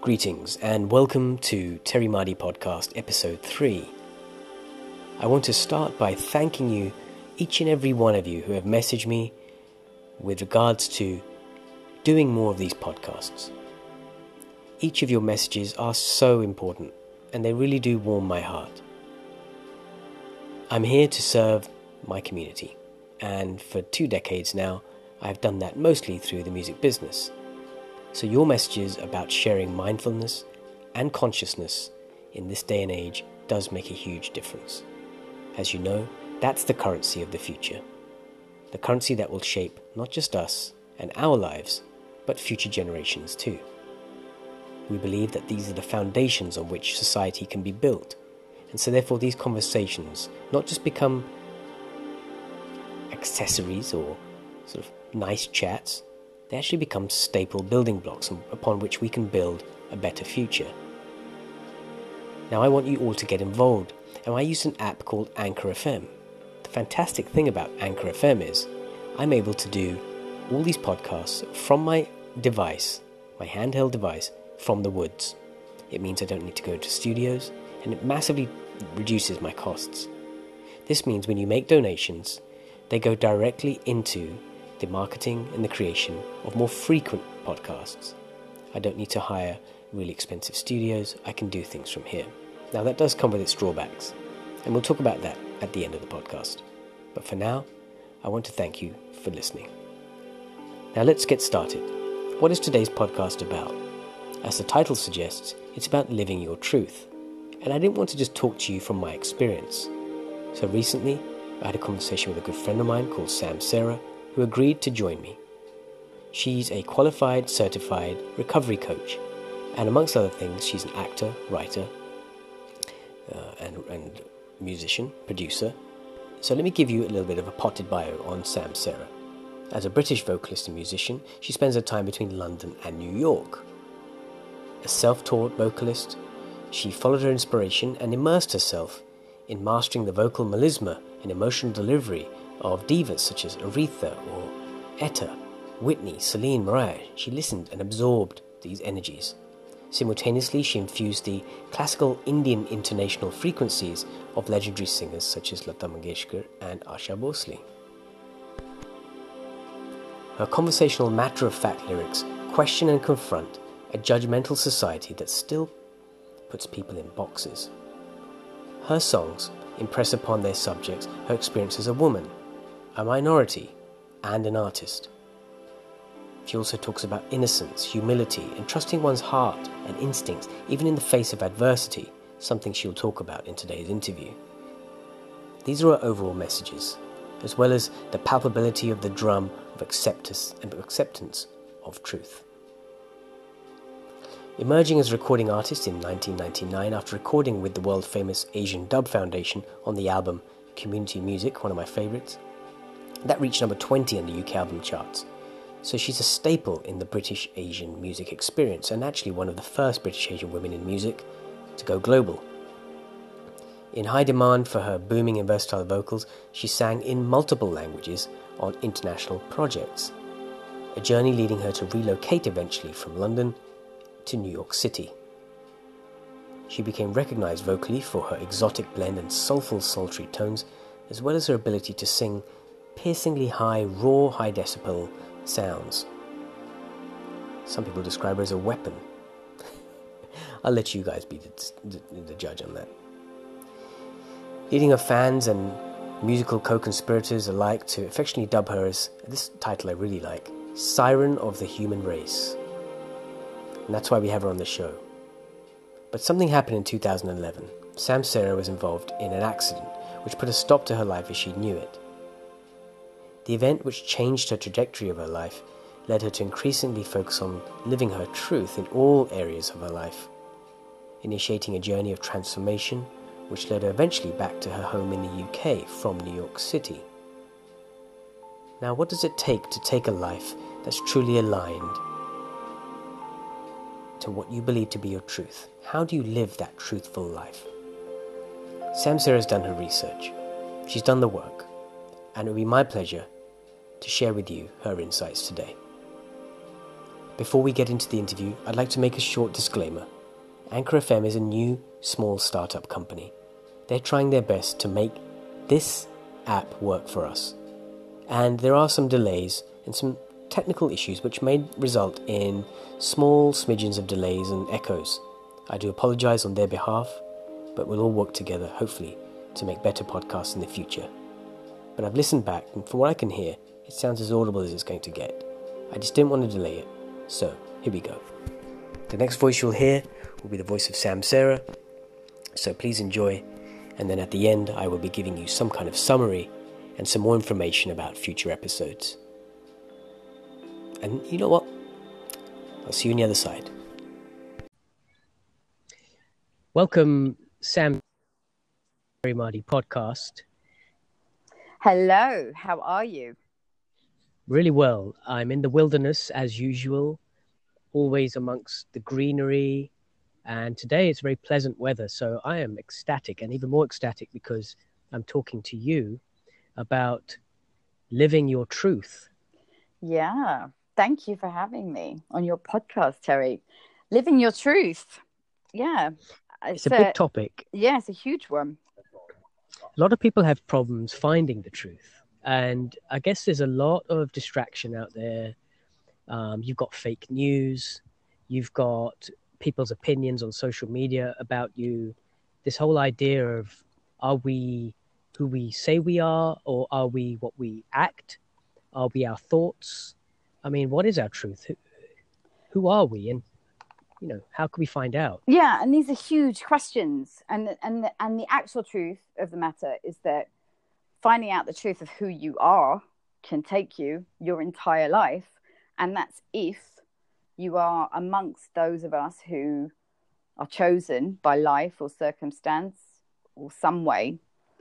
Greetings and welcome to Terry Mardy Podcast Episode 3. I want to start by thanking you, each and every one of you who have messaged me with regards to doing more of these podcasts. Each of your messages are so important and they really do warm my heart. I'm here to serve my community, and for 2 decades now I have done that mostly through the music business. So your messages about sharing mindfulness and consciousness in this day and age does make a huge difference. As you know, that's the currency of the future. The currency that will shape not just us and our lives, but future generations too. We believe that these are the foundations on which society can be built. And so therefore these conversations not just become accessories or sort of nice chats, they actually become staple building blocks upon which we can build a better future. Now I want you all to get involved, and I use an app called Anchor FM. The fantastic thing about Anchor FM is I'm able to do all these podcasts from my device, my handheld device, from the woods. It means I don't need to go to studios, and it massively reduces my costs. This means when you make donations, they go directly into the marketing and the creation of more frequent podcasts. I don't need to hire really expensive studios. I can do things from here. Now that does come with its drawbacks, and we'll talk about that at the end of the podcast. But for now, I want to thank you for listening. Now let's get started. What is today's podcast about? As the title suggests, it's about living your truth. And I didn't want to just talk to you from my experience. So recently, I had a conversation with a good friend of mine called Sam Sarah, who agreed to join me. She's a qualified, certified recovery coach, and amongst other things, she's an actor, writer, and musician, producer. So let me give you a little bit of a potted bio on Sam Sarah. As a British vocalist and musician, she spends her time between London and New York. A self-taught vocalist, she followed her inspiration and immersed herself in mastering the vocal melisma and emotional delivery of divas such as Aretha or Etta, Whitney, Celine, Mariah. She listened and absorbed these energies. Simultaneously, she infused the classical Indian intonational frequencies of legendary singers such as Lata Mangeshkar and Asha Bhosle. Her conversational matter-of-fact lyrics question and confront a judgmental society that still puts people in boxes. Her songs impress upon their subjects her experience as a woman, a minority, and an artist. She also talks about innocence, humility, and trusting one's heart and instincts, even in the face of adversity, something she'll talk about in today's interview. These are her overall messages, as well as the palpability of the drum of acceptance of truth. Emerging as a recording artist in 1999 after recording with the world-famous Asian Dub Foundation on the album Community Music, one of my favourites, that reached number 20 on the UK album charts. So she's a staple in the British Asian music experience, and actually one of the first British Asian women in music to go global. In high demand for her booming and versatile vocals, she sang in multiple languages on international projects, a journey leading her to relocate eventually from London to New York City. She became recognised vocally for her exotic blend and soulful, sultry tones, as well as her ability to sing piercingly high, raw, high decibel sounds. Some people describe her as a weapon. I'll let you guys be the judge on that. Leading her fans and musical co-conspirators alike to affectionately dub her as, this title I really like, Siren of the Human Race. And that's why we have her on the show. But something happened in 2011. Sam Sarah was involved in an accident which put a stop to her life as she knew it. The event, which changed her trajectory of her life, led her to increasingly focus on living her truth in all areas of her life, initiating a journey of transformation which led her eventually back to her home in the UK from New York City. Now, what does it take to take a life that's truly aligned to what you believe to be your truth? How do you live that truthful life? Sam Sarah's done her research. She's done the work, and it will be my pleasure to share with you her insights today. Before we get into the interview, I'd like to make a short disclaimer. Anchor FM is a new, small startup company. They're trying their best to make this app work for us. And there are some delays and some technical issues which may result in small smidgens of delays and echoes. I do apologize on their behalf, but we'll all work together, hopefully, to make better podcasts in the future. But I've listened back, and from what I can hear, it sounds as audible as it's going to get. I just didn't want to delay it, so here we go. The next voice you'll hear will be the voice of Sam Serra, so please enjoy, and then at the end I will be giving you some kind of summary and some more information about future episodes. And you know what? I'll see you on the other side. Welcome, Sam Marty podcast. Hello, how are you? Really well. I'm in the wilderness as usual, always amongst the greenery, and today it's very pleasant weather, so I am ecstatic, and even more ecstatic because I'm talking to you about living your truth. Yeah, thank you for having me on your podcast, Terry. Living your truth. Yeah. It's a big topic. Yeah, it's a huge one. A lot of people have problems finding the truth. And I guess there's a lot of distraction out there. You've got fake news. You've got people's opinions on social media about you. This whole idea of, are we who we say we are, or are we what we act? Are we our thoughts? I mean, what is our truth? Who are we? And, you know, how can we find out? Yeah, and these are huge questions. And the actual truth of the matter is that finding out the truth of who you are can take you your entire life. And that's if you are amongst those of us who are chosen by life or circumstance or some way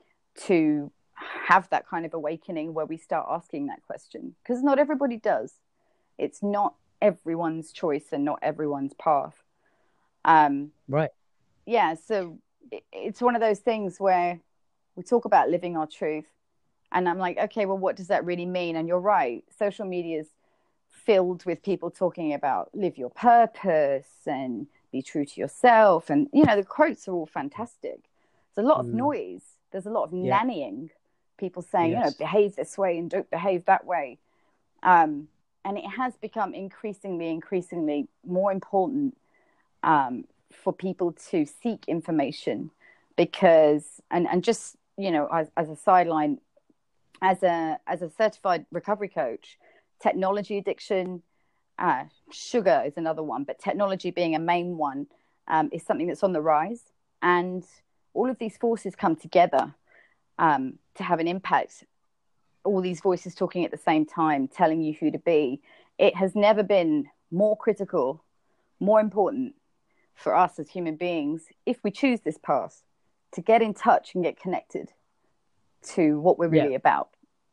to have that kind of awakening where we start asking that question. Because not everybody does. It's not everyone's choice and not everyone's path. Right. Yeah, so it's one of those things where we talk about living our truth, and I'm like, okay, well, what does that really mean? And you're right, social media is filled with people talking about live your purpose and be true to yourself, and you know, the quotes are all fantastic. There's a lot of noise. There's a lot of nannying, people saying, you know, behave this way and don't behave that way. And it has become increasingly more important for people to seek information because, and just, you know, as a sideline, as a certified recovery coach, technology addiction, sugar is another one, but technology being a main one is something that's on the rise. And all of these forces come together to have an impact. All these voices talking at the same time, telling you who to be. It has never been more critical, more important for us as human beings, if we choose this path, to get in touch and get connected to what we're really about.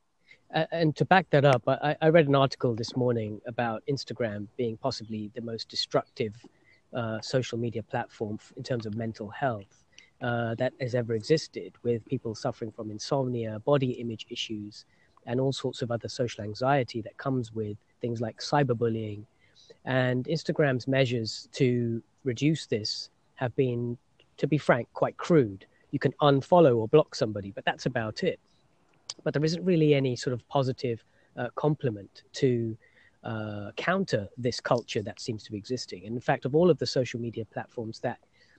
And to back that up, I read an article this morning about Instagram being possibly the most destructive social media platform in terms of mental health that has ever existed, with people suffering from insomnia, body image issues, and all sorts of other social anxiety that comes with things like cyberbullying. And Instagram's measures to reduce this have been, to be frank, quite crude. You can unfollow or block somebody, but that's about it. But there isn't really any sort of positive complement to counter this culture that seems to be existing. And in fact, of all of the social media platforms that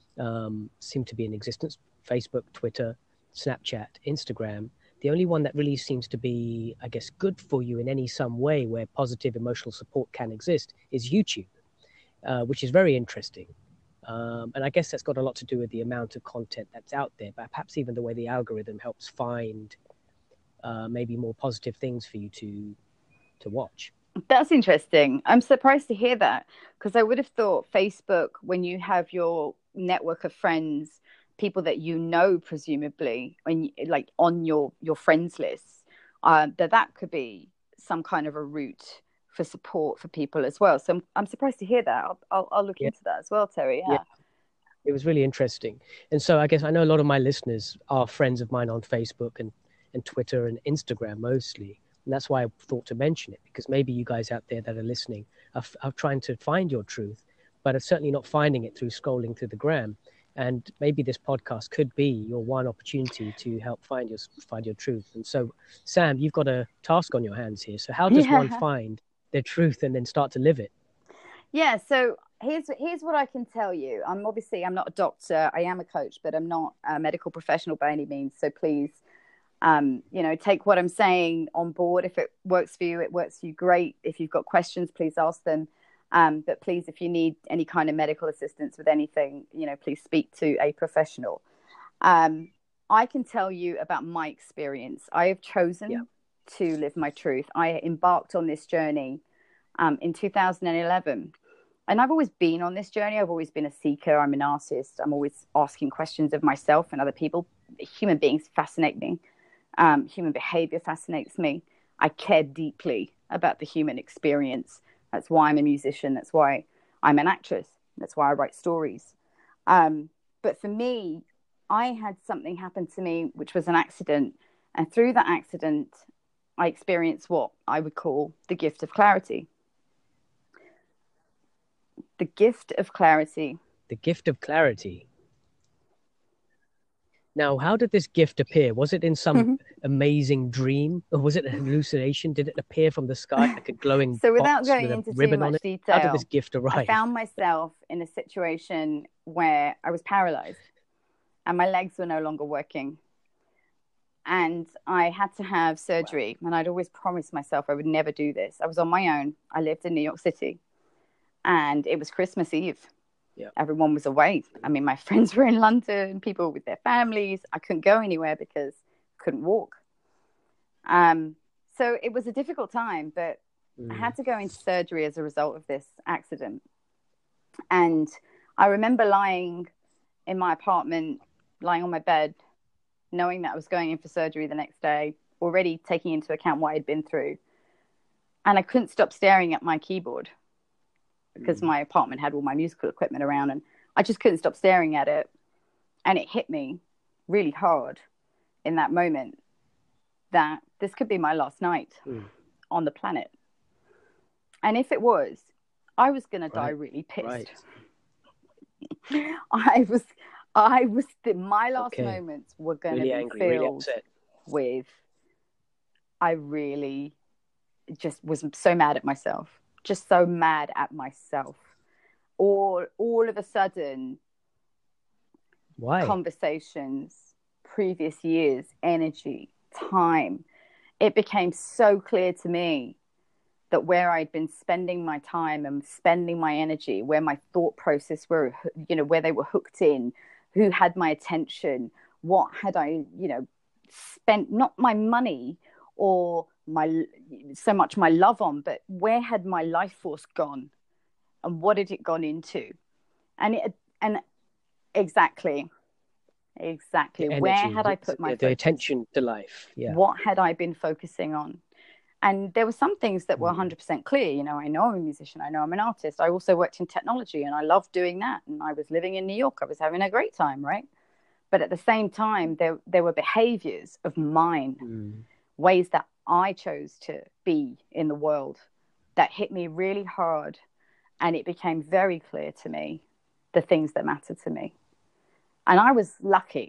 seem to be in existence, Facebook, Twitter, Snapchat, Instagram, the only one that really seems to be, I guess, good for you in any some way where positive emotional support can exist is YouTube, which is very interesting. And I guess that's got a lot to do with the amount of content that's out there, but perhaps even the way the algorithm helps find maybe more positive things for you to watch. That's interesting. I'm surprised to hear that, because I would have thought Facebook, when you have your network of friends, people that you know, presumably, when like on your friends list, that could be some kind of a route for support for people as well. So I'm surprised to hear that. I'll look into that as well, Terry. Yeah. It was really interesting. And so I guess I know a lot of my listeners are friends of mine on Facebook and Twitter and Instagram mostly. And that's why I thought to mention it, because maybe you guys out there that are listening are trying to find your truth, but are certainly not finding it through scrolling through the gram. And maybe this podcast could be your one opportunity to help find your truth. And so, Sam, you've got a task on your hands here. So how does one find their truth and then start to live it? Yeah, so here's what I can tell you. I'm not a doctor. I am a coach, but I'm not a medical professional by any means. So please, take what I'm saying on board. If it works for you, it works for you. Great. If you've got questions, please ask them. But please, if you need any kind of medical assistance with anything, please speak to a professional. I can tell you about my experience. I have chosen to live my truth. I embarked on this journey in 2011. And I've always been on this journey. I've always been a seeker. I'm an artist. I'm always asking questions of myself and other people. Human beings fascinate me. Human behavior fascinates me. I care deeply about the human experience. That's why I'm a musician. That's why I'm an actress. That's why I write stories. But for me, I had something happen to me, which was an accident. And through that accident, I experienced what I would call the gift of clarity. The gift of clarity. The gift of clarity. Now, how did this gift appear? Was it in some amazing dream, or was it a hallucination? Did it appear from the sky like a glowing So without box going with a into ribbon too on much it? detail, How did this gift arrive? I found myself in a situation where I was paralyzed and my legs were no longer working. And I had to have surgery. Wow. And I'd always promised myself I would never do this. I was on my own. I lived in New York City. And it was Christmas Eve. Yeah. Everyone was away. I mean, my friends were in London, people with their families. I couldn't go anywhere because I couldn't walk. So it was a difficult time, but I had to go into surgery as a result of this accident. And I remember lying in my apartment, lying on my bed, knowing that I was going in for surgery the next day, already taking into account what I'd been through. And I couldn't stop staring at my keyboard because my apartment had all my musical equipment around, and I just couldn't stop staring at it. And it hit me really hard in that moment that this could be my last night on the planet. And if it was, I was going to die really pissed. Right. My last moments were going to be angry, filled with, I really just was so mad at myself. Just so mad at myself. All of a sudden, conversations, previous years, energy, time, it became so clear to me that where I'd been spending my time and spending my energy, where my thought process were, where they were hooked in, who had my attention, what had I, spent, not my money or so much my love on, but where had my life force gone and what had it gone into? And exactly where had I put my the attention to life? What had I been focusing on? And there were some things that were 100% clear. I know I'm a musician, I know I'm an artist. I also worked in technology and I loved doing that, and I was living in New York. I was having a great time, right? But at the same time, there were behaviors of mine, ways that I chose to be in the world that hit me really hard. And it became very clear to me the things that mattered to me. And I was lucky.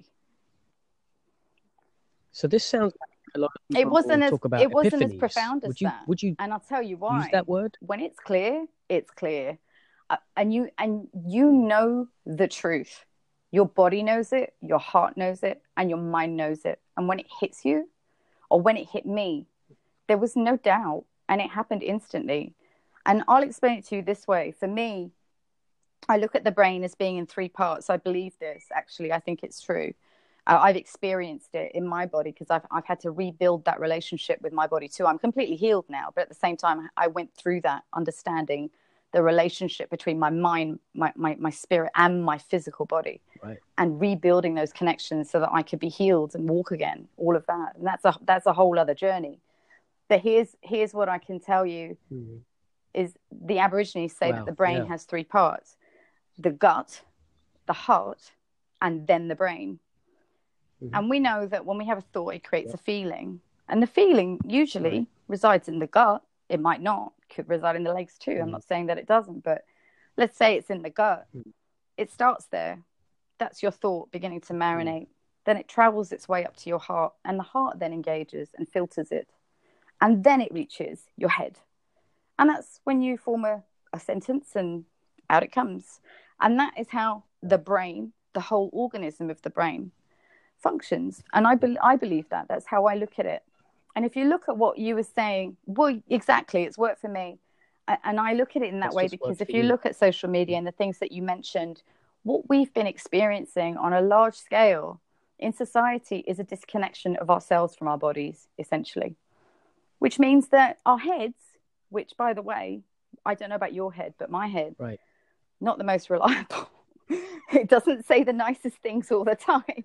So this sounds like a lot of people talk about it wasn't as profound as that. Would you and I'll tell you why. Use that word? When it's clear, it's clear. And you know the truth. Your body knows it, your heart knows it, and your mind knows it. And when it hits you, or when it hit me, there was no doubt, and it happened instantly. And I'll explain it to you this way. For me, I look at the brain as being in 3 parts. I believe this, actually. I think it's true. I've experienced it in my body because I've had to rebuild that relationship with my body too. I'm completely healed now, but at the same time, I went through that understanding the relationship between my mind, my spirit, and my physical body, right, and rebuilding those connections so that I could be healed and walk again. All of that, and that's a whole other journey. But here's what I can tell you: is the Aborigines say that the brain has 3 parts: the gut, the heart, and then the brain. And we know that when we have a thought, it creates a feeling, and the feeling usually resides in the gut. It might not, could reside in the legs too. I'm not saying that it doesn't, but let's say it's in the gut. It starts there. That's your thought beginning to marinate. Then it travels its way up to your heart, and the heart then engages and filters it. And then it reaches your head. And that's when you form a sentence and out it comes. And that is how the brain, the whole organism of the brain, functions. And I believe that. That's how I look at it. And if you look at what you were saying, well, exactly, it's worked for me. And I look at it in that way because if you look at social media and the things that you mentioned, what we've been experiencing on a large scale in society is a disconnection of ourselves from our bodies, essentially, which means that our heads, which, by the way, I don't know about your head, but my head, right, not the most reliable. It doesn't say the nicest things all the time.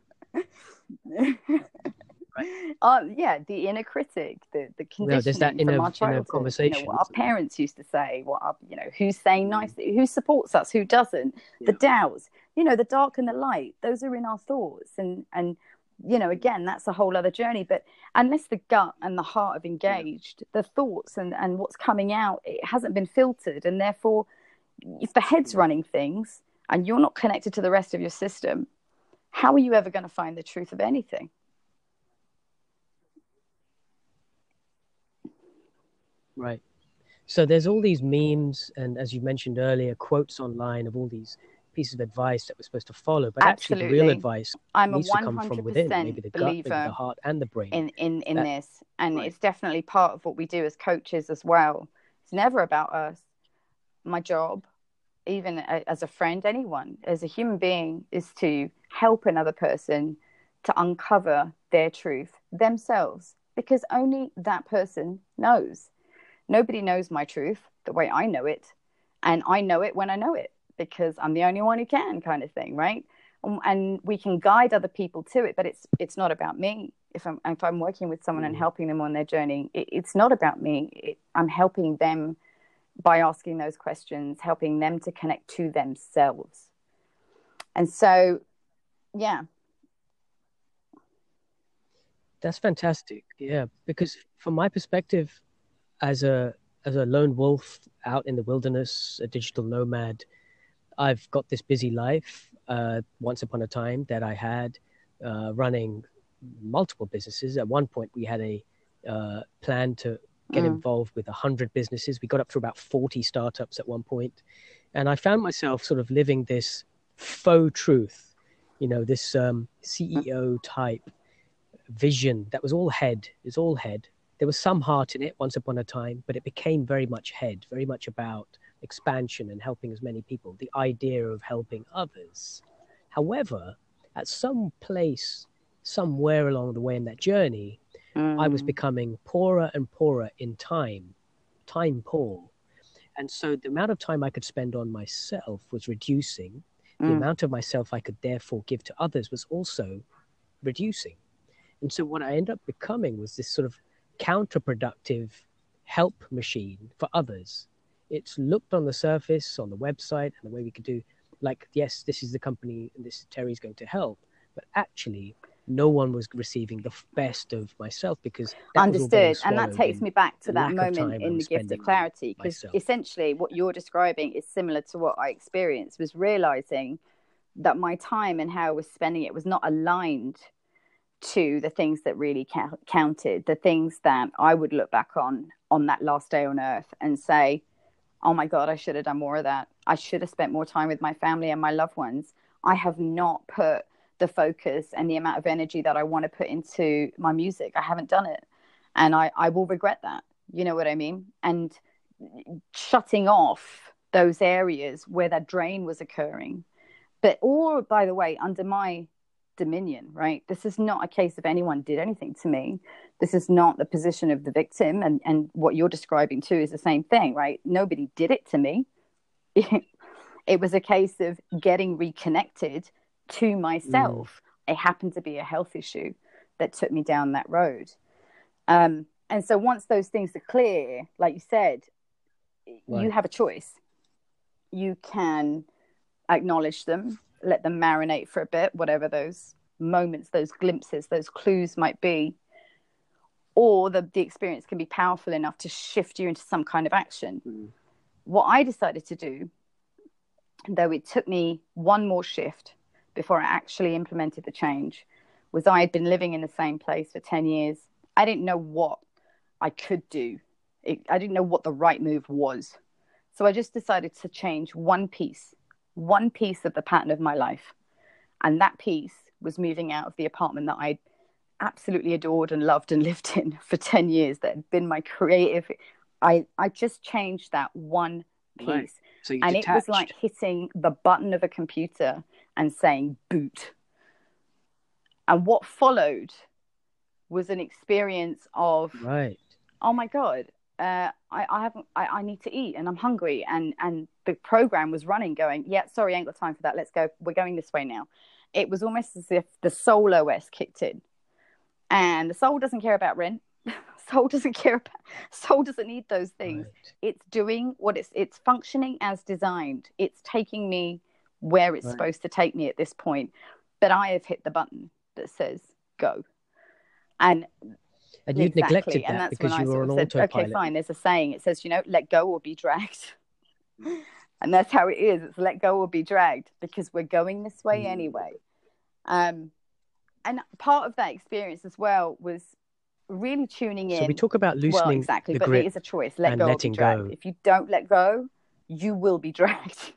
Yeah, the inner critic, the conditioning from our childhood, conversation. What our parents used to say, who's saying nicely, who supports us, who doesn't, the doubts, the dark and the light, those are in our thoughts. And again, that's a whole other journey. But unless the gut and the heart have engaged, the thoughts and what's coming out, it hasn't been filtered. And therefore, if the head's running things and you're not connected to the rest of your system, how are you ever going to find the truth of anything? Right. So there's all these memes and, as you mentioned earlier, quotes online of all these pieces of advice that we're supposed to follow. But actually, the real advice needs to come from within, maybe the gut, maybe the heart and the brain. In this. And it's definitely part of what we do as coaches as well. It's never about us. My job, even as a friend, anyone, as a human being, is to help another person to uncover their truth themselves, because only that person knows. Nobody knows my truth the way I know it. And I know it when I know it, because I'm the only one who can, kind of thing, right? And we can guide other people to it, but it's not about me. If I'm working with someone and helping them on their journey, it's not about me. I'm helping them by asking those questions, helping them to connect to themselves. And so, yeah. That's fantastic. Yeah, because from my perspective, as a lone wolf out in the wilderness, a digital nomad, I've got this busy life. Once upon a time that I had running multiple businesses. At one point, we had a plan to get involved with 100 businesses. We got up to about 40 startups at one point. And I found myself sort of living this faux truth, this CEO type vision that was all head. It's all head. There was some heart in it once upon a time, but it became very much head, very much about expansion and helping as many people, the idea of helping others. However, at some place, somewhere along the way in that journey, I was becoming poorer and poorer in time poor. And so the amount of time I could spend on myself was reducing. The amount of myself I could therefore give to others was also reducing. And so what I ended up becoming was this sort of counterproductive help machine for others. It's looked on the surface, on the website, and the way we could do, like, yes, this is the company and this Terry's going to help. But actually, no one was receiving the best of myself, because that understood. And that takes me back to that moment in the gift of clarity, because essentially what you're describing is similar to what I experienced, was realizing that my time and how I was spending it was not aligned to the things that really counted, the things that I would look back on that last day on earth and say, oh my God, I should have done more of that. I should have spent more time with my family and my loved ones. I have not put the focus and the amount of energy that I want to put into my music. I haven't done it. And I will regret that. You know what I mean? And shutting off those areas where that drain was occurring. But all, by the way, under my dominion, right? This is not a case of anyone did anything to me. This is not the position of the victim. And what you're describing too is the same thing, right? Nobody did it to me. It was a case of getting reconnected to myself. It happened to be a health issue that took me down that road. And so once those things are clear, like you said, you have a choice. You can acknowledge them, let them marinate for a bit, whatever those moments, those glimpses, those clues might be. or the experience can be powerful enough to shift you into some kind of action. What I decided to do, though it took me one more shift before I actually implemented the change, was I had been living in the same place for 10 years. I didn't know what I could do. I didn't know what the right move was. So I just decided to change one piece of the pattern of my life. And that piece was moving out of the apartment that I absolutely adored and loved and lived in for 10 years. That had been my creative. I just changed that one piece. Right. So and detached. It was like hitting the button of a computer and saying boot. And what followed was an experience of, right, oh my God, I need to eat and I'm hungry. And the program was running going, yeah, sorry, I ain't got time for that. Let's go. We're going this way now. It was almost as if the soul OS kicked in. And the soul doesn't care about rent. Soul doesn't need those things. Right. It's doing what it's functioning as designed. It's taking me where it's supposed to take me at this point. But I have hit the button that says go. And you'd neglected that because you were on autopilot. Okay, fine. There's a saying. It says, let go or be dragged. And that's how it is. It's let go or be dragged because we're going this way anyway. And part of that experience as well was really tuning in. So we talk about loosening exactly, the but grip it is a choice. Let go or be dragged. If you don't let go, you will be dragged.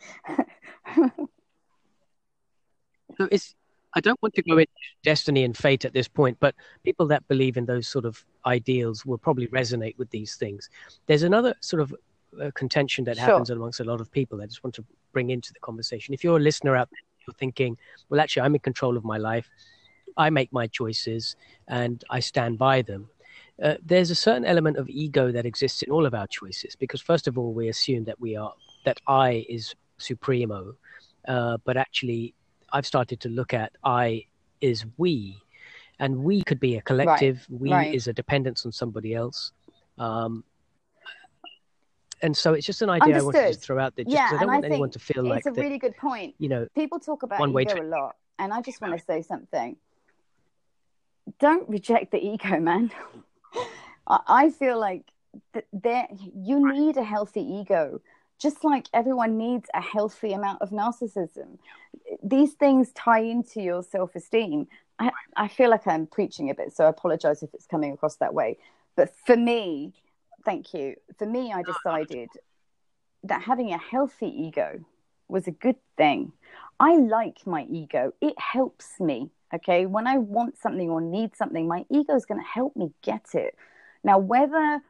So I don't want to go into destiny and fate at this point, but people that believe in those sort of ideals will probably resonate with these things. There's another sort of contention that happens amongst a lot of people that I just want to bring into the conversation. If you're a listener out there, you're thinking, well, actually, I'm in control of my life. I make my choices and I stand by them. There's a certain element of ego that exists in all of our choices because, first of all, we assume that I is supremo, but actually, I've started to look at I is we, and we could be a collective. Right. We is a dependence on somebody else. And so it's just an idea I wanted to throw out there just because I don't want anyone to feel like it's a really good point. People talk about ego a lot, and I just want to say something. Don't reject the ego, man. I feel like you need a healthy ego. Just like everyone needs a healthy amount of narcissism. These things tie into your self-esteem. I feel like I'm preaching a bit, so I apologize if it's coming across that way. But for me, thank you. For me, I decided that having a healthy ego was a good thing. I like my ego. It helps me, okay? When I want something or need something, my ego is going to help me get it. Now, whether...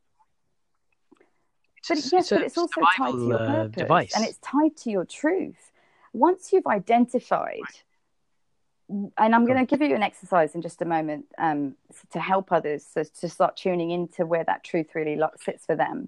But it's also tied to your purpose device. And it's tied to your truth. Once you've identified, and I'm going to give you an exercise in just a moment to help others to start tuning into where that truth really sits for them.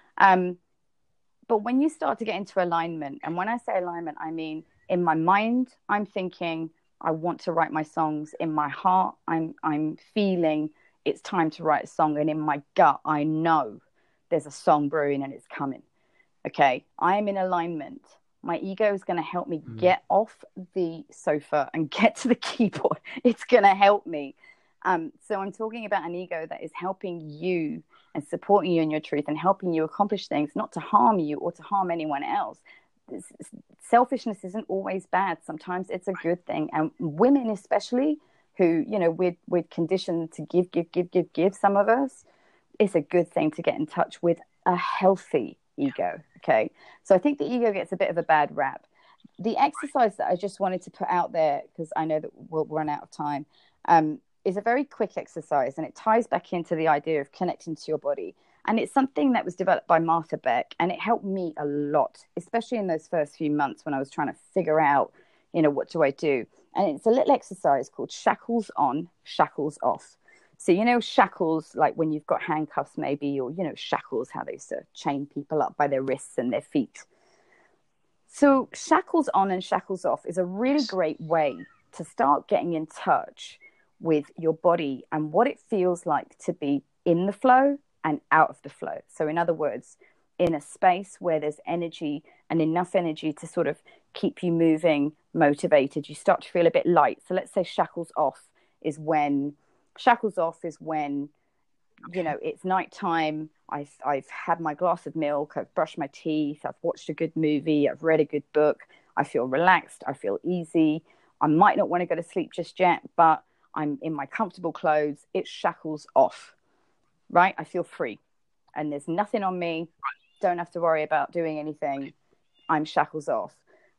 But when you start to get into alignment, and when I say alignment, I mean in my mind, I'm thinking I want to write my songs. In my heart, I'm feeling it's time to write a song. And in my gut, I know there's a song brewing and it's coming. Okay, I am in alignment. My ego is going to help me get off the sofa and get to the keyboard. It's going to help me. So I'm talking about an ego that is helping you and supporting you in your truth and helping you accomplish things, not to harm you or to harm anyone else. Selfishness isn't always bad. Sometimes it's a good thing. And women especially, who, we're conditioned to give, some of us, it's a good thing to get in touch with a healthy ego, okay? So I think the ego gets a bit of a bad rap. The exercise that I just wanted to put out there, because I know that we'll run out of time, is a very quick exercise, and it ties back into the idea of connecting to your body. And it's something that was developed by Martha Beck, and it helped me a lot, especially in those first few months when I was trying to figure out, what do I do? And it's a little exercise called shackles on, shackles off. So, shackles, like when you've got handcuffs maybe, or, shackles, how they used to chain people up by their wrists and their feet. So shackles on and shackles off is a really great way to start getting in touch with your body and what it feels like to be in the flow and out of the flow. So in other words, in a space where there's energy and enough energy to sort of keep you moving, motivated, you start to feel a bit light. So let's say shackles off is when Shackles off is when, you know, it's nighttime. I've had my glass of milk. I've brushed my teeth. I've watched a good movie. I've read a good book. I feel relaxed. I feel easy. I might not want to go to sleep just yet, but I'm in my comfortable clothes. It's shackles off, right? I feel free, and there's nothing on me. Don't have to worry about doing anything. I'm shackles off.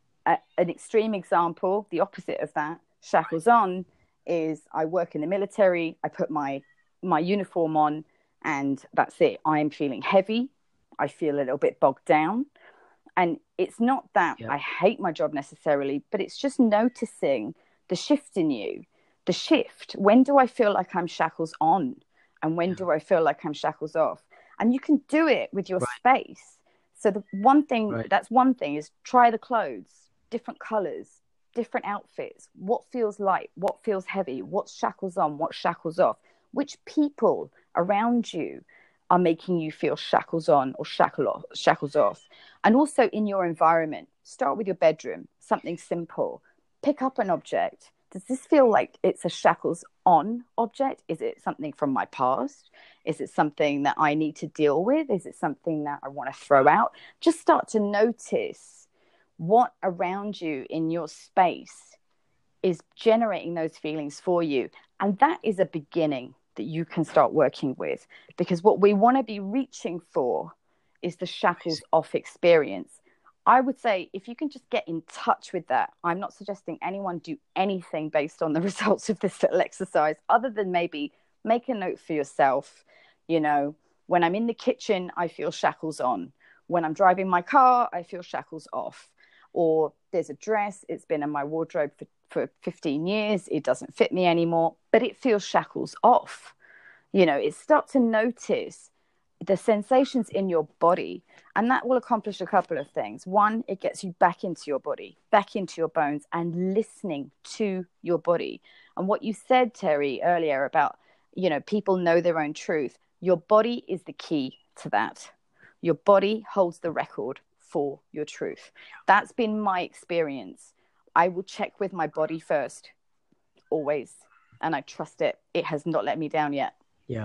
An extreme example, the opposite of that, shackles on, is I work in the military. I put my uniform on, and that's it. I'm feeling heavy. I feel a little bit bogged down. And it's not that I hate my job necessarily, but it's just noticing the shift in you. The shift. When do I feel like I'm shackles on? And when do I feel like I'm shackles off? And you can do it with your space. So the one thing, that's one thing, is try the clothes, different colors, different outfits. What feels light? What feels heavy? What's shackles on? What's shackles off? Which people around you are making you feel shackles on or shackles off? And also in your environment, start with your bedroom, something simple. Pick up an object. Does this feel like it's a shackles on object? Is it something from my past? Is it something that I need to deal with? Is it something that I want to throw out? Just start to notice what around you in your space is generating those feelings for you. And that is a beginning that you can start working with, because what we want to be reaching for is the shackles off experience. I would say if you can just get in touch with that. I'm not suggesting anyone do anything based on the results of this little exercise, other than maybe make a note for yourself. You know, when I'm in the kitchen, I feel shackles on. When I'm driving my car, I feel shackles off. Or there's a dress, it's been in my wardrobe for 15 years, it doesn't fit me anymore, but it feels shackles off. You know, it's start to notice the sensations in your body, and that will accomplish a couple of things. One, it gets you back into your body, back into your bones, and listening to your body. And what you said, Terry, earlier about, you know, people know their own truth. Your body is the key to that. Your body holds the record for your truth. That's been my experience. I will check with my body first, always, and I trust it. It has not let me down yet. Yeah.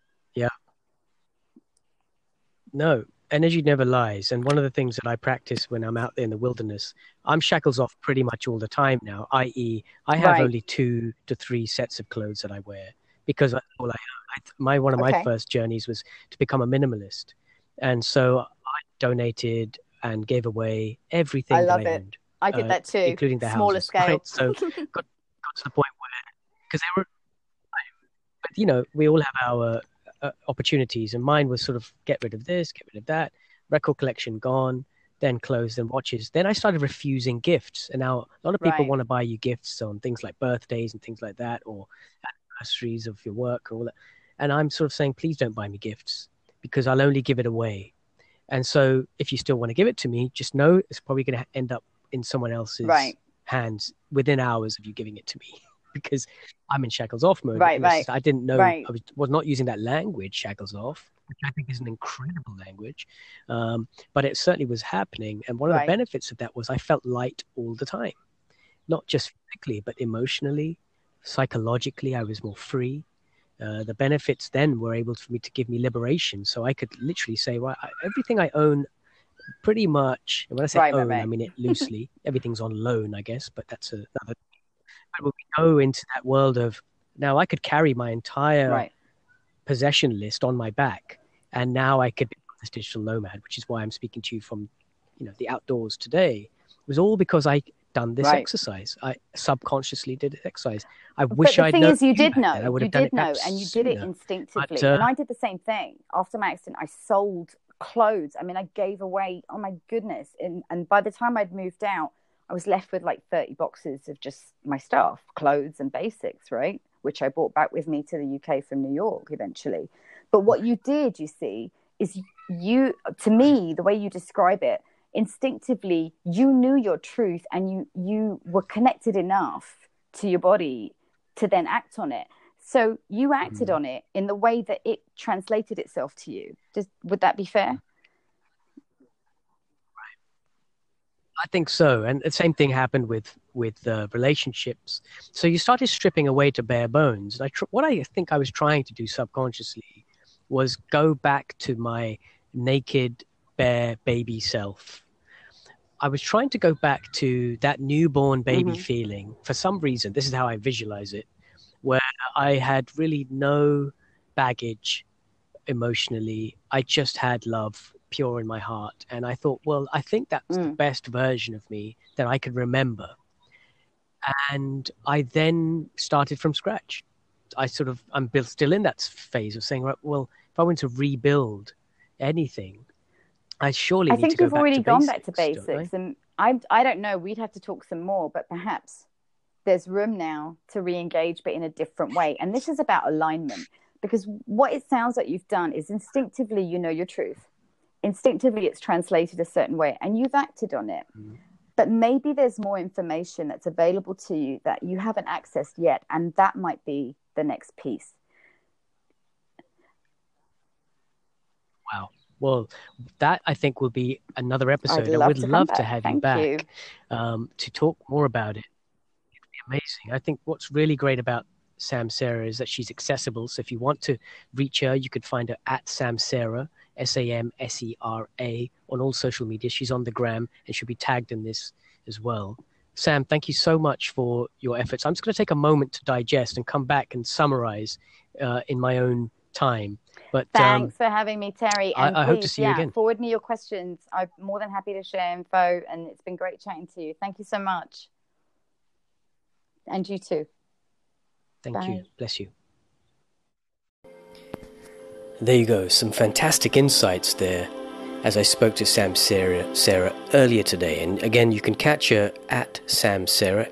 No, energy never lies. And one of the things that I practice when I'm out there in the wilderness, I'm shackles off pretty much all the time now, i.e. I have only 2 to 3 sets of clothes that I wear, because all one of my first journeys was to become a minimalist. And so I donated and gave away everything that I owned. I did that too, including the smaller houses. scale. Right? So got to the point where, because they were, but you know, we all have our opportunities, and mine was sort of get rid of this, get rid of that, record collection gone, then clothes, then watches. Then I started refusing gifts, and now a lot of people want to buy you gifts on things like birthdays and things like that, or anniversaries of your work or all that. And I'm sort of saying, please don't buy me gifts, because I'll only give it away. And so if you still want to give it to me, just know it's probably going to end up in someone else's hands within hours of you giving it to me, because I'm in shackles off mode. I didn't know, I was not using that language, shackles off, which I think is an incredible language. But it certainly was happening. And one of the benefits of that was I felt light all the time, not just physically, but emotionally, psychologically, I was more free. The benefits then were able for me to give me liberation. So I could literally say, well, everything I own pretty much, and when I say own, I mean it loosely. Everything's on loan, I guess, but that's another. But when we go into that world of, now I could carry my entire possession list on my back, and now I could be this digital nomad, which is why I'm speaking to you from, you know, the outdoors today. It was all because I done this exercise. I subconsciously did this exercise. I wish I'd known. But the thing is, you did know, and you did it instinctively. And I did the same thing. After my accident, I sold clothes. I mean, I gave away, oh my goodness. And by the time I'd moved out, I was left with like 30 boxes of just my stuff, clothes and basics, right? Which I brought back with me to the UK from New York eventually. But what you did, you see, is you, to me, the way you describe it, instinctively, you knew your truth, and you were connected enough to your body to then act on it. So you acted on it in the way that it translated itself to you. Would that be fair? I think so. And the same thing happened with relationships. So you started stripping away to bare bones. What I think I was trying to do subconsciously was go back to my naked, bare baby self. I was trying to go back to that newborn baby feeling. For some reason, this is how I visualize it, where I had really no baggage emotionally. I just had love pure in my heart. And I thought, well, I think that's the best version of me that I could remember. And I then started from scratch. I'm still in that phase of saying, right, well, if I want to rebuild anything, I surely need to go back to basics. I think you've already gone back to basics. basics. And I don't know, we'd have to talk some more, but perhaps there's room now to re-engage, but in a different way. And this is about alignment, because what it sounds like you've done is instinctively, you know your truth. Instinctively, it's translated a certain way and you've acted on it. But maybe there's more information that's available to you that you haven't accessed yet. And that might be the next piece. Wow. Well, that I think will be another episode. I would love to have you back to talk more about it. It'd be amazing. I think what's really great about Samsera is that she's accessible. So if you want to reach her, you could find her at Samsera, SAMSERA, on all social media. She's on the gram and she'll be tagged in this as well. Sam, thank you so much for your efforts. I'm just going to take a moment to digest and come back and summarize in my own time. But thanks for having me, Terry. And I hope to see you again. Forward me your questions. I'm more than happy to share info, and it's been great chatting to you. Thank you so much. And you too. Thank you. Bless you. There you go. Some fantastic insights there as I spoke to Samsera earlier today. And again, you can catch her at Samsera,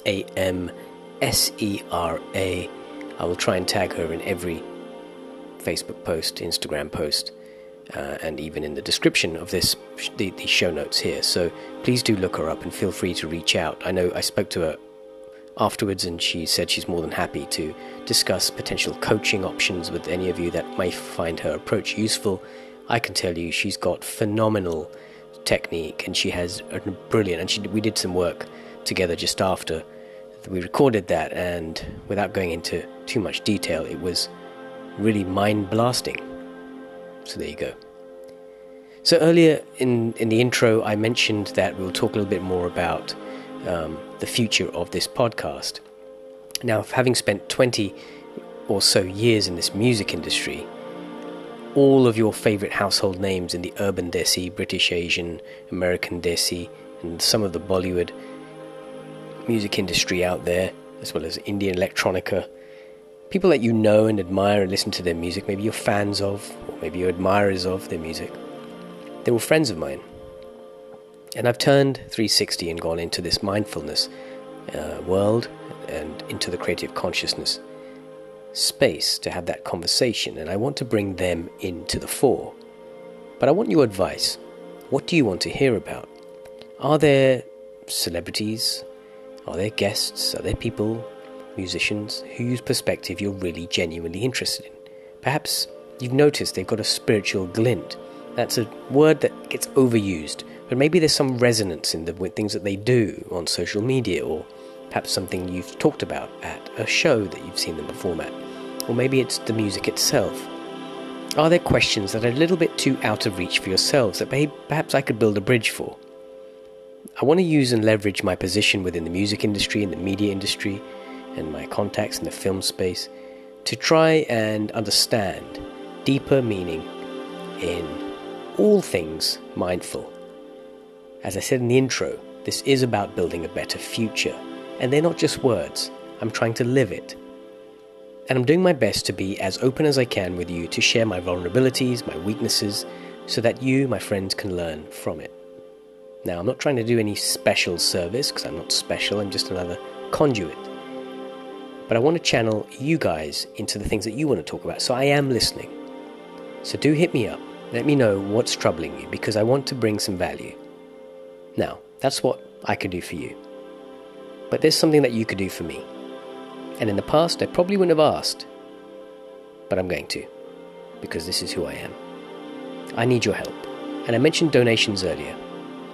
SAMSERA. I will try and tag her in every Facebook post, Instagram post, and even in the description of the show notes here. So please do look her up and feel free to reach out. I know I spoke to her afterwards and she said she's more than happy to discuss potential coaching options with any of you that may find her approach useful. I can tell you she's got phenomenal technique and she has a brilliant, and we did some work together just after we recorded that, and without going into too much detail, it was really mind-blasting. So there you go. So earlier in the intro, I mentioned that we'll talk a little bit more about the future of this podcast. Now, having spent 20 or so years in this music industry, all of your favorite household names in the urban desi, British, Asian, American desi, and some of the Bollywood music industry out there, as well as Indian electronica, people that you know and admire and listen to their music, maybe you're fans of, or maybe you're admirers of their music, they were friends of mine. And I've turned 360 and gone into this mindfulness world and into the creative consciousness space to have that conversation, and I want to bring them into the fore. But I want your advice. What do you want to hear about? Are there celebrities? Are there guests? Are there people, musicians, whose perspective you're really genuinely interested in? Perhaps you've noticed they've got a spiritual glint. That's a word that gets overused, but maybe there's some resonance in the things that they do on social media, or perhaps something you've talked about at a show that you've seen them perform at, or maybe it's the music itself. Are there questions that are a little bit too out of reach for yourselves that perhaps I could build a bridge for? I want to use and leverage my position within the music industry and the media industry and my contacts in the film space to try and understand deeper meaning in all things mindful. As I said in the intro, this is about building a better future. And they're not just words. I'm trying to live it. And I'm doing my best to be as open as I can with you, to share my vulnerabilities, my weaknesses, so that you, my friends, can learn from it. Now, I'm not trying to do any special service, because I'm not special, I'm just another conduit. But I want to channel you guys into the things that you want to talk about, so I am listening. So do hit me up. Let me know what's troubling you, because I want to bring some value. Now, that's what I could do for you. But there's something that you could do for me. And in the past, I probably wouldn't have asked. But I'm going to. Because this is who I am. I need your help. And I mentioned donations earlier.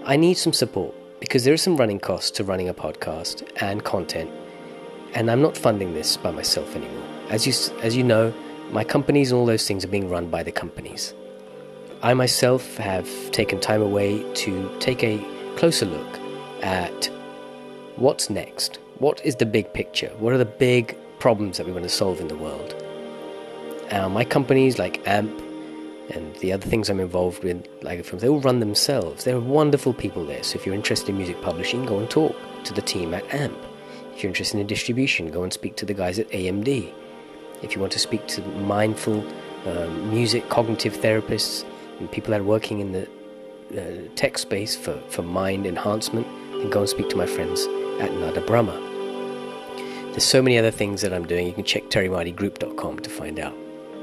I need some support because there are some running costs to running a podcast and content, and I'm not funding this by myself anymore. As you know, my companies and all those things are being run by the companies. I myself have taken time away to take a closer look at what's next. What is the big picture? What are the big problems that we want to solve in the world? My companies like AMP and the other things I'm involved with, like films, they all run themselves. There are wonderful people there. So if you're interested in music publishing, go and talk to the team at AMP. If you're interested in distribution, go and speak to the guys at AMD. If you want to speak to mindful music, cognitive therapists, and people that are working in the tech space for mind enhancement, then go and speak to my friends at Nada Brahma. There's so many other things that I'm doing. You can check terrymartygroup.com to find out.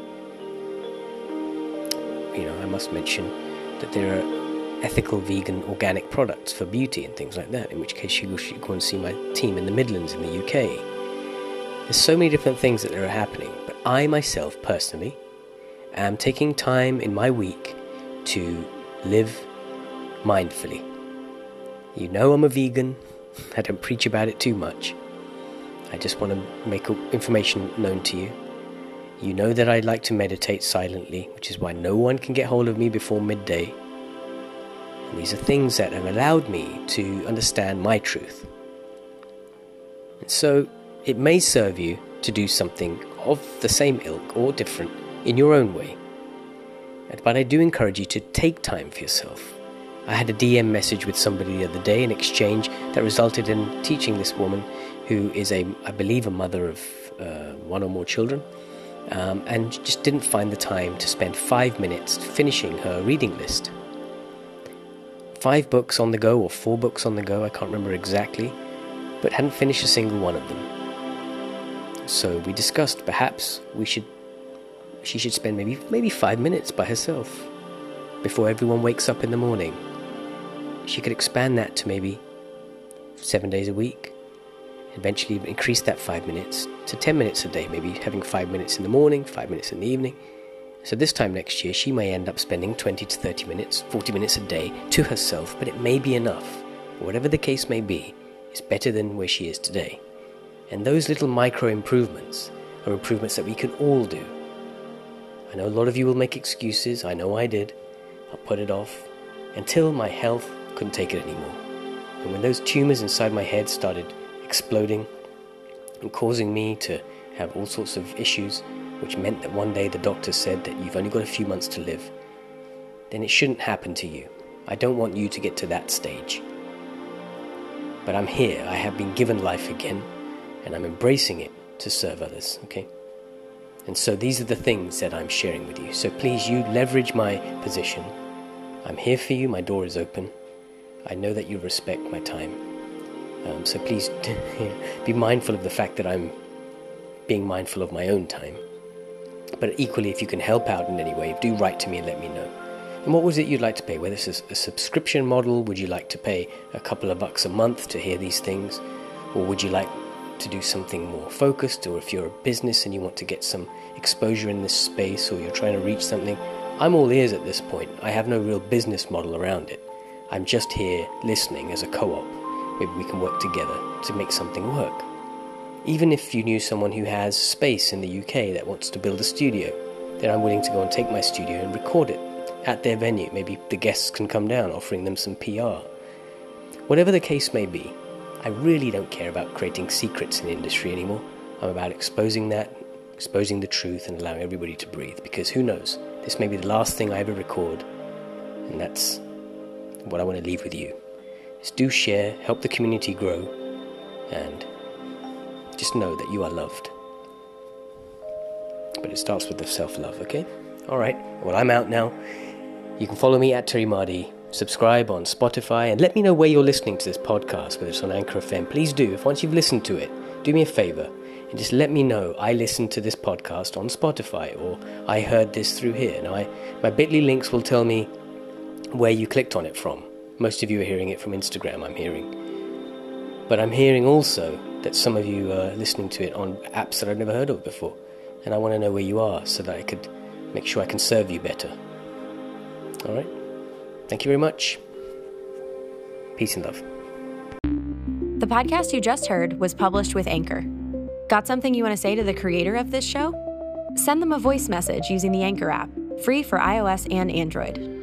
I must mention that there are ethical, vegan, organic products for beauty and things like that, in which case you should go and see my team in the Midlands in the UK. There's so many different things that are happening, but I myself, personally, am taking time in my week to live mindfully. You know I'm a vegan. I don't preach about it too much. I just want to make information known to you. You know that I like to meditate silently, which is why no one can get hold of me before midday. And these are things that have allowed me to understand my truth. And so it may serve you to do something of the same ilk or different in your own way. But I do encourage you to take time for yourself. I had a DM message with somebody the other day, an exchange that resulted in teaching this woman, who is I believe a mother of one or more children, and just didn't find the time to spend 5 minutes finishing her reading list. 5 books on the go, or 4 books on the go, I can't remember exactly, but hadn't finished a single one of them. So we discussed perhaps she should spend maybe 5 minutes by herself before everyone wakes up in the morning. She could expand that to maybe 7 days a week, eventually increase that 5 minutes to 10 minutes a day, maybe having 5 minutes in the morning, 5 minutes in the evening. So this time next year, she may end up spending 20 to 30 minutes, 40 minutes a day to herself, but it may be enough. Whatever the case may be, it's better than where she is today. And those little micro improvements are improvements that we can all do. I know a lot of you will make excuses. I know I did. I'll put it off until my health couldn't take it anymore. And when those tumors inside my head started exploding and causing me to have all sorts of issues, which meant that one day the doctor said that you've only got a few months to live, then it shouldn't happen to you. I don't want you to get to that stage. But I'm here. I have been given life again, and I'm embracing it to serve others, okay? And so these are the things that I'm sharing with you. So please, you leverage my position. I'm here for you. My door is open. I know that you respect my time. So please be mindful of the fact that I'm being mindful of my own time. But equally, if you can help out in any way, do write to me and let me know. And what was it you'd like to pay? Whether it's a subscription model, would you like to pay a couple of bucks a month to hear these things? Or would you like to do something more focused? Or if you're a business and you want to get some exposure in this space, or you're trying to reach something, I'm all ears at this point. I have no real business model around it. I'm just here listening as a co-op. Maybe we can work together to make something work. Even if you knew someone who has space in the UK that wants to build a studio, then I'm willing to go and take my studio and record it at their venue. Maybe the guests can come down, offering them some PR. Whatever the case may be, I really don't care about creating secrets in the industry anymore. I'm about exposing the truth and allowing everybody to breathe, because who knows, this may be the last thing I ever record, and that's what I want to leave with you. Is do share, help the community grow, and just know that you are loved. But it starts with the self-love, okay? Alright, well, I'm out now. You can follow me at Terry Marty, subscribe on Spotify, and let me know where you're listening to this podcast, whether it's on Anchor FM. Please do. If once you've listened to it, do me a favor and just let me know I listened to this podcast on Spotify, or I heard this through here. Now, my Bitly links will tell me where you clicked on it from. Most of you are hearing it from Instagram, I'm hearing. But I'm hearing also that some of you are listening to it on apps that I've never heard of before. And I want to know where you are so that I could make sure I can serve you better. All right? Thank you very much. Peace and love. The podcast you just heard was published with Anchor. Got something you want to say to the creator of this show? Send them a voice message using the Anchor app, free for iOS and Android.